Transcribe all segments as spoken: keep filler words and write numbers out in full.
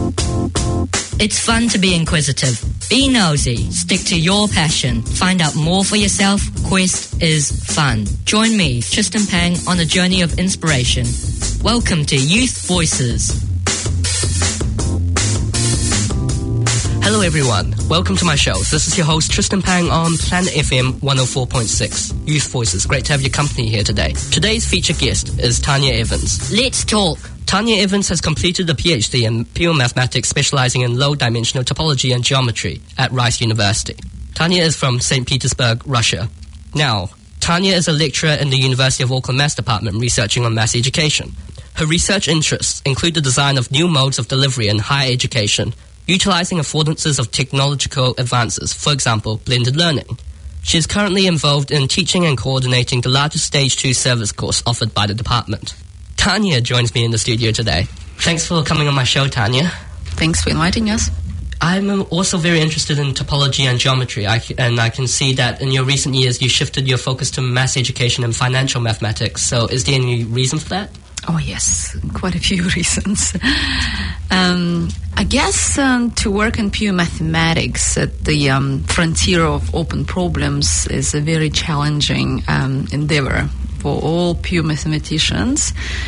It's fun to be inquisitive. Be nosy. Stick to your passion. Find out more for yourself. Quest is fun. Join me, Tristan Pang, on a journey of inspiration. Welcome to Youth Voices. Hello everyone, welcome to my show. This is your host Tristan Pang on Planet F M one oh four point six, Youth Voices. Great to have your company here today. Today's featured guest is Tanya Evans. Let's talk. Tanya Evans has completed a PhD in pure mathematics, specializing in low-dimensional topology and geometry at Rice University. Tanya is from Saint Petersburg, Russia. Now, Tanya is a lecturer in the University of Auckland Maths Department researching on maths education. Her research interests include the design of new modes of delivery in higher education, utilizing affordances of technological advances, for example, blended learning. She is currently involved in teaching and coordinating the largest Stage two service course offered by the department. Tanya joins me in the studio today. Thanks for coming on my show, Tanya. Thanks for inviting us. I'm also very interested in topology and geometry, I, and I can see that in your recent years you shifted your focus to maths education and financial mathematics. So is there any reason for that? Oh, yes, quite a few reasons. um, I guess um, to work in pure mathematics at the um, frontier of open problems is a very challenging um, endeavor for all pure mathematicians.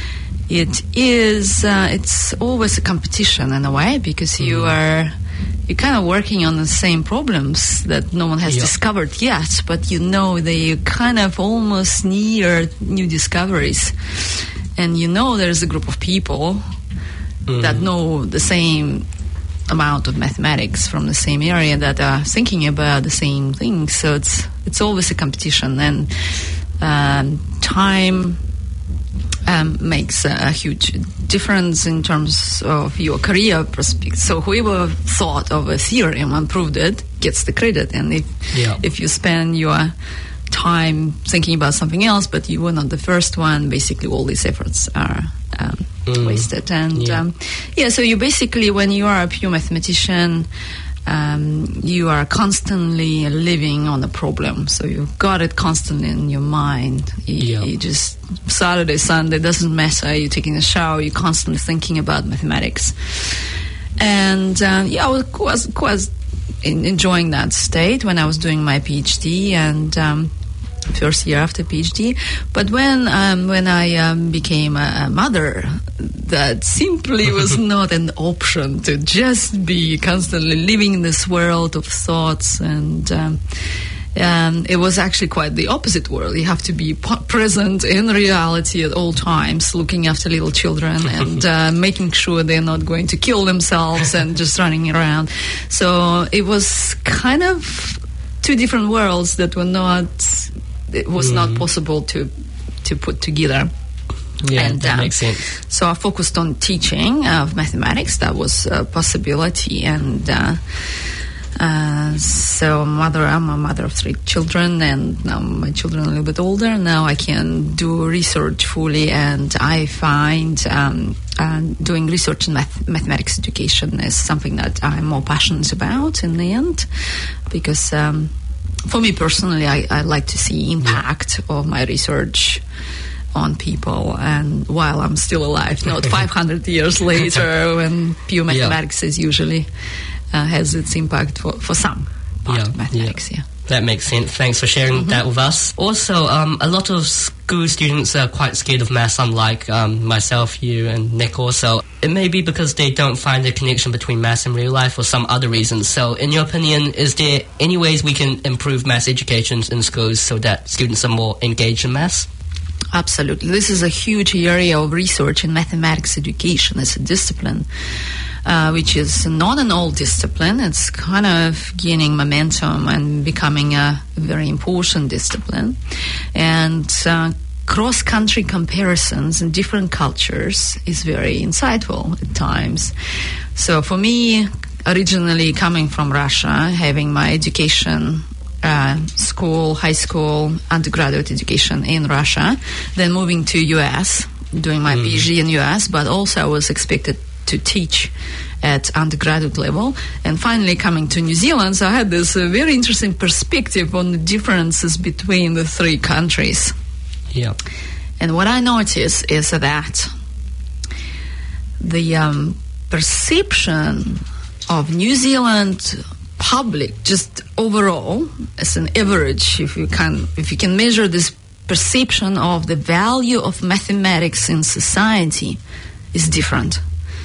It is, uh, it's always a competition in a way, because mm. you are, you're kind of working on the same problems that no one has yeah. discovered yet, but you know that you're kind of almost near new discoveries. And you know there's a group of people mm. that know the same amount of mathematics from the same area that are thinking about the same things. So it's it's always a competition, and um, time um, makes a, a huge difference in terms of your career prospects. So whoever thought of a theorem and proved it gets the credit, and if yeah. if you spend your time thinking about something else, but you were not the first one, basically all these efforts are um, mm. wasted. And yeah. Um, yeah, so you basically, when you are a pure mathematician, um, you are constantly living on a problem. So you've got it constantly in your mind. You, yeah. you just, Saturday, Sunday, doesn't matter. You're taking a shower, you're constantly thinking about mathematics. And uh, yeah, I was quite, quite enjoying that state when I was doing my PhD and um, first year after PhD. But when um, when I um, became a, a mother, that simply was not an option to just be constantly living in this world of thoughts. And um, um, it was actually quite the opposite world. You have to be p- present in reality at all times, looking after little children and uh, making sure they're not going to kill themselves and just running around. So it was kind of two different worlds that were not, it was mm. not possible to to put together. Yeah, and, that um, makes sense. So I focused on teaching of mathematics. That was a possibility. And uh, uh, so mother, I'm a mother of three children, and now my children are a little bit older. Now I can do research fully, and I find um, uh, doing research in math- mathematics education is something that I'm more passionate about in the end, because um, for me personally, I, I like to see impact yeah. of my research on people, and while I'm still alive, not five hundred years later, when pure mathematics yeah. is usually uh, has its impact for, for some part yeah. of mathematics. Yeah. yeah, that makes sense. Thanks for sharing mm-hmm. that with us. Also, um, a lot of school students are quite scared of maths, unlike um, myself, you, and Nick. Also, it may be because they don't find the connection between maths and real life, or some other reasons. So, in your opinion, is there any ways we can improve maths education in schools so that students are more engaged in maths? Absolutely. This is a huge area of research in mathematics education as a discipline, uh, which is not an old discipline. It's kind of gaining momentum and becoming a very important discipline. And uh, cross-country comparisons in different cultures is very insightful at times. So for me, originally coming from Russia, having my education Uh, school, high school, undergraduate education in Russia, then moving to U S, doing my mm. PhD in U S, but also I was expected to teach at undergraduate level, and finally coming to New Zealand, so I had this uh, very interesting perspective on the differences between the three countries. Yeah. And what I noticed is that the um, perception of New Zealand public, just overall, as an average, if you can, if you can measure this perception of the value of mathematics in society, is different.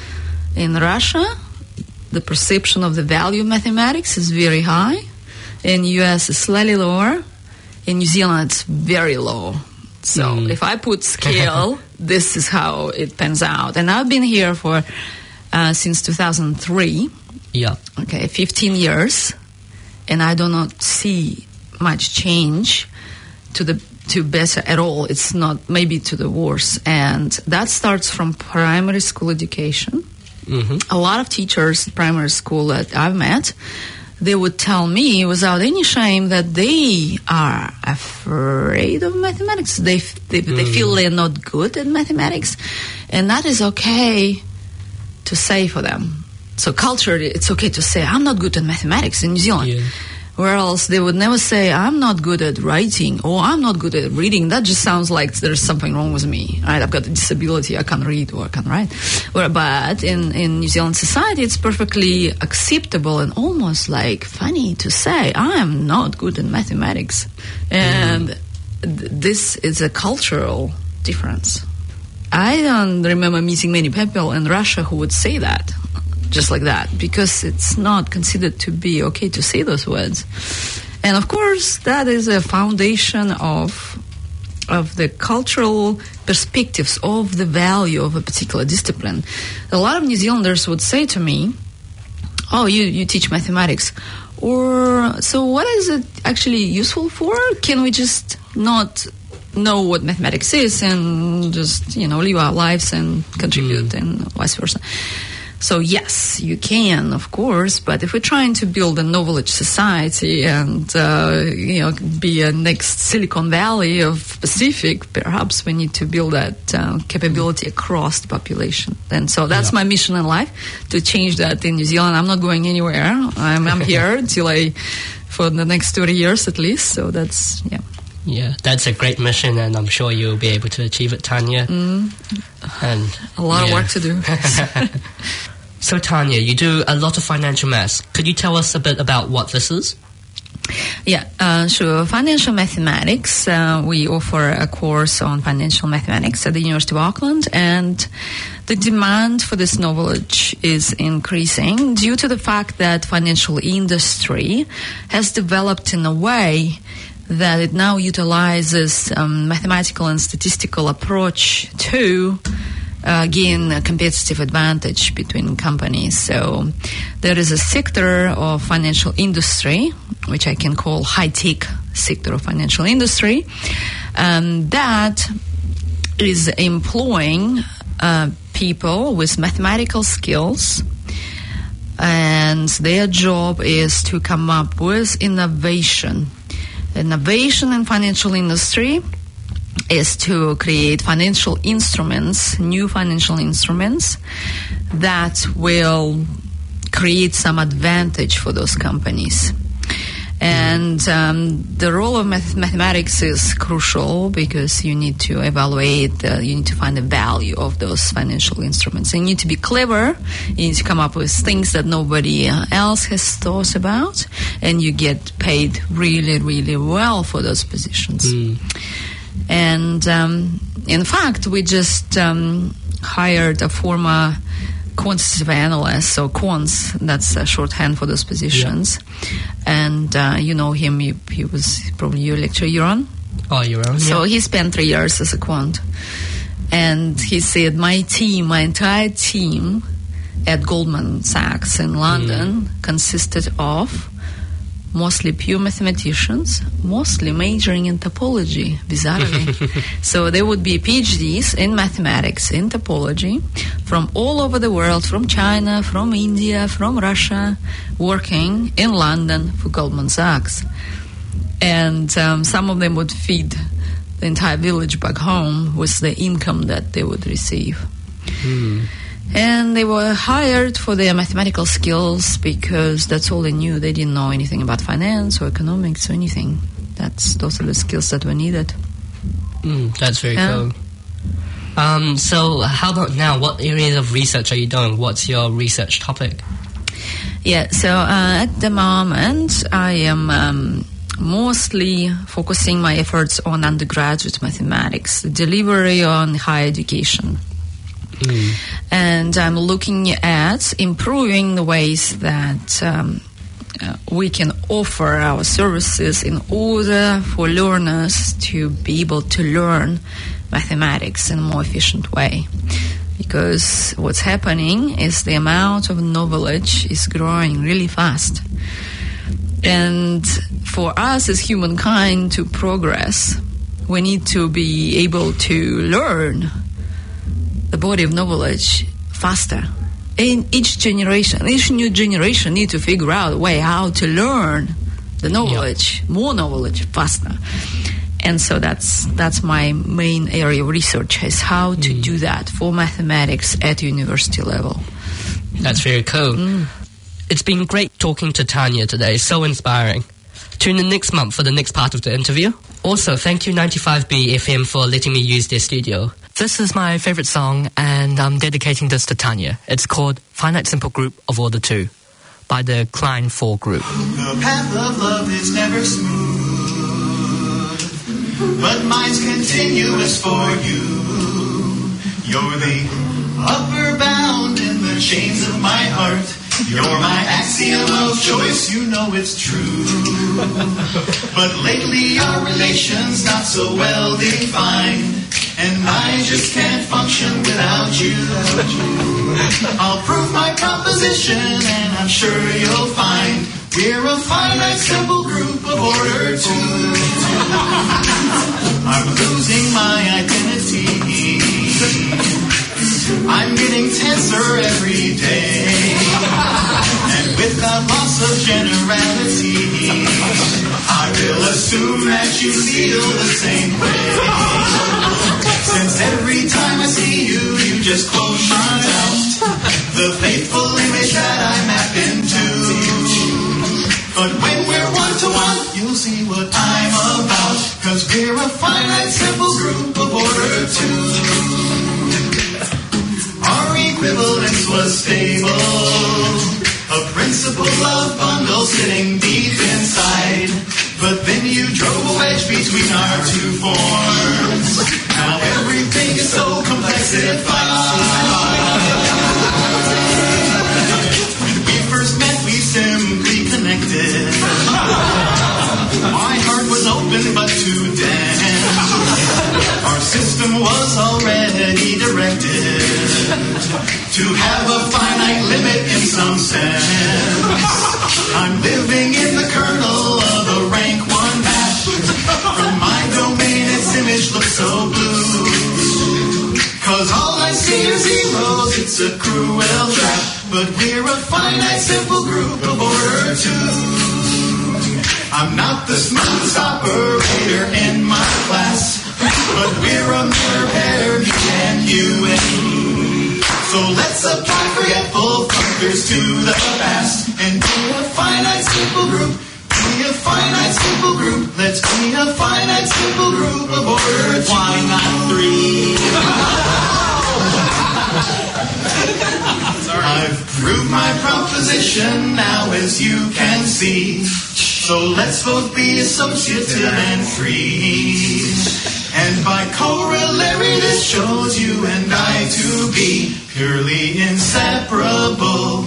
In Russia, the perception of the value of mathematics is very high. In U S, it's slightly lower. In New Zealand, it's very low. So mm. if I put scale, this is how it pans out. And I've been here for uh, since two thousand three. Yeah. Okay, fifteen years, and I do not see much change to the to better at all. It's not, maybe to the worse, and that starts from primary school education. Mm-hmm. A lot of teachers in primary school that I've met, they would tell me without any shame that they are afraid of mathematics. They they, mm. they feel they're not good at mathematics, and that is okay to say for them. So culturally, it's okay to say, I'm not good at mathematics in New Zealand. Yeah. Whereas they would never say, I'm not good at writing or I'm not good at reading. That just sounds like there's something wrong with me. Right? I've got a disability, I can't read or I can't write. But in, in New Zealand society, it's perfectly acceptable and almost like funny to say, I am not good at mathematics. And mm. th- this is a cultural difference. I don't remember meeting many people in Russia who would say that. Just like that, because it's not considered to be okay to say those words. And of course, that is a foundation of of the cultural perspectives of the value of a particular discipline. A lot of New Zealanders would say to me, oh, you, you teach mathematics. Or, so what is it actually useful for? Can we just not know what mathematics is and just, you know, live our lives and contribute mm. and vice versa? So yes, you can, of course, but if we're trying to build a knowledge society and, uh, you know, be a next Silicon Valley of Pacific, perhaps we need to build that uh, capability across the population. And so that's yeah. my mission in life, to change that in New Zealand. I'm not going anywhere. I'm, I'm here until I, for the next thirty years at least. So that's, yeah. Yeah, that's a great mission, and I'm sure you'll be able to achieve it, Tanya. Mm. And a lot yeah. of work to do. So, Tanya, you do a lot of financial maths. Could you tell us a bit about what this is? Yeah, uh, sure. Financial mathematics. Uh, we offer a course on financial mathematics at the University of Auckland, and the demand for this knowledge is increasing due to the fact that financial industry has developed in a way that it now utilizes um, mathematical and statistical approach to uh, gain a competitive advantage between companies. So there is a sector of financial industry, which I can call high-tech sector of financial industry, um, that is employing uh, people with mathematical skills, and their job is to come up with innovation. Innovation in financial industry is to create financial instruments, new financial instruments that will create some advantage for those companies. And um, the role of math- mathematics is crucial because you need to evaluate, uh, you need to find the value of those financial instruments. And you need to be clever, you need to come up with things that nobody else has thought about, and you get paid really, really well for those positions. Mm. And um, in fact, we just um, hired a former quantitative analyst, so quants, that's a shorthand for those positions. Yeah. And uh, you know him, he, he was probably your lecturer, Euron. Oh, Euron, So yeah. he spent three years as a quant. And he said, my team, my entire team at Goldman Sachs in London mm. consisted of mostly pure mathematicians, mostly majoring in topology, bizarrely. So there would be PhDs in mathematics, in topology, from all over the world, from China, from India, from Russia, working in London for Goldman Sachs. And um, some of them would feed the entire village back home with the income that they would receive. Mm. And they were hired for their mathematical skills because that's all they knew. They didn't know anything about finance or economics or anything. That's those are the skills that were needed. Mm, that's very yeah. cool. Um, so how about now? What areas of research are you doing? What's your research topic? Yeah, so uh, at the moment I am um, mostly focusing my efforts on undergraduate mathematics, delivery on higher education. Mm. And I'm looking at improving the ways that um, uh, we can offer our services in order for learners to be able to learn mathematics in a more efficient way. Because what's happening is the amount of knowledge is growing really fast. And for us as humankind to progress, we need to be able to learn the body of knowledge faster. In each generation, each new generation need to figure out a way how to learn the knowledge, yeah. more knowledge faster. And so that's that's my main area of research, is how to mm. do that for mathematics at university level. That's very cool. Mm. It's been great talking to Tanya today. So inspiring. Tune in next month for the next part of the interview. Also, thank you ninety-five B F M for letting me use their studio. This is my favorite song, and I'm dedicating this to Tanya. It's called Finite Simple Group of Order two by the Klein four Group. The path of love is never smooth, but mine's continuous for you. You're the upper bound in the chains of my heart. You're my axiom of choice, you know it's true. But lately our relation's not so well defined, and I just can't function without you. I'll prove my proposition, and I'm sure you'll find we're a finite simple group of order two. I'm losing my identity. I'm getting tenser every day, and without loss of generality, I will assume that you feel the same way. Since every time I see you, you just close my mouth, the faithful image that I map into. But when we're one-to-one, you'll see what I'm about, 'cause we're a finite simple group of order two. Our equivalence was stable, a principle of bundle sitting deep inside. But then you drove a wedge between our two forms. Now everything is so complexified. When we first met, we simply connected. My heart was open but too dense. Our system was already directed to have a finite limit in some sense. I'm living in the kernel of a rank one map. From my domain, its image looks so blue. 'Cause all I see are zeros, it's a cruel trap. But we're a finite simple group of order two. I'm not the smoothest operator in my class, but we're a mirror pair, me and you and me. So let's apply forgetful fuckers to the past and be a finite simple group. Be a finite simple group. Let's be a finite simple group of order two. Why not three? I've proved my proposition now, as you can see. So let's both be associative and free. And by corollary, this shows you and I to be purely inseparable.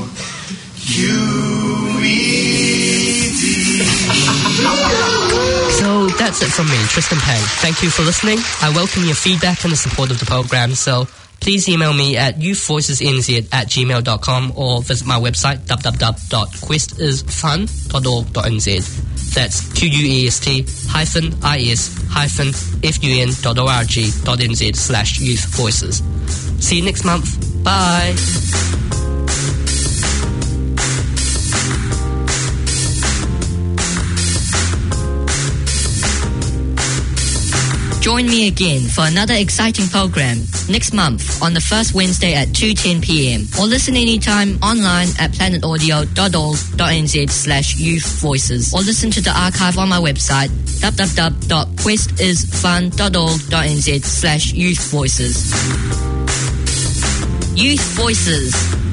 Q E D. So that's it from me, Tristan Pang. Thank you for listening. I welcome your feedback and the support of the program. So please email me at youthvoicesnz at gmail dot com or visit my website w w w dot quest is fun dot org dot n z. That's Q U E S T hyphen I S hyphen F U N dot O R G dot N Z slash youth voices. See you next month. Bye. Join me again for another exciting program next month on the first Wednesday at two ten p.m. or listen anytime online at planetaudio.org.nz slash youth voices or listen to the archive on my website w w w dot quest is fun dot org dot n z slash youth voices. Youth Voices.